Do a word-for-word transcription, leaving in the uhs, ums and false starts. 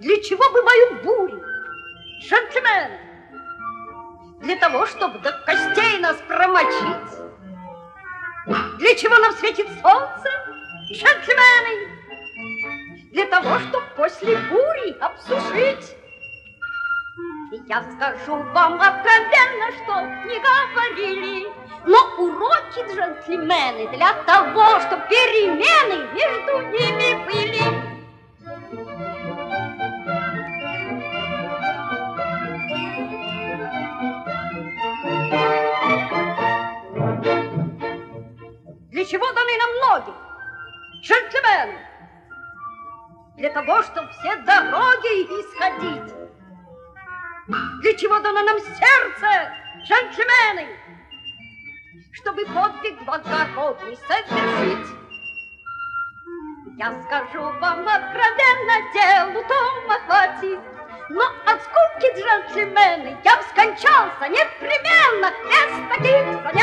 Для чего бывают бури? Джентльмены, для того, чтобы до костей нас промочить. Для чего нам светит солнце? Джентльмены, для того, чтобы после бури обсушить. И я скажу вам откровенно, что не говорили, но уроки, джентльмены, для того, чтобы перемены между ними были. Для чего даны нам ноги, джентльмены? Для того, чтобы все дороги исходить. Для чего дано нам сердце, джентльмены? Чтобы подвиг благородный совершить. Я скажу вам откровенно, делу дома хватит, но от скуки, джентльмены, я б скончался непременно без таких занятий.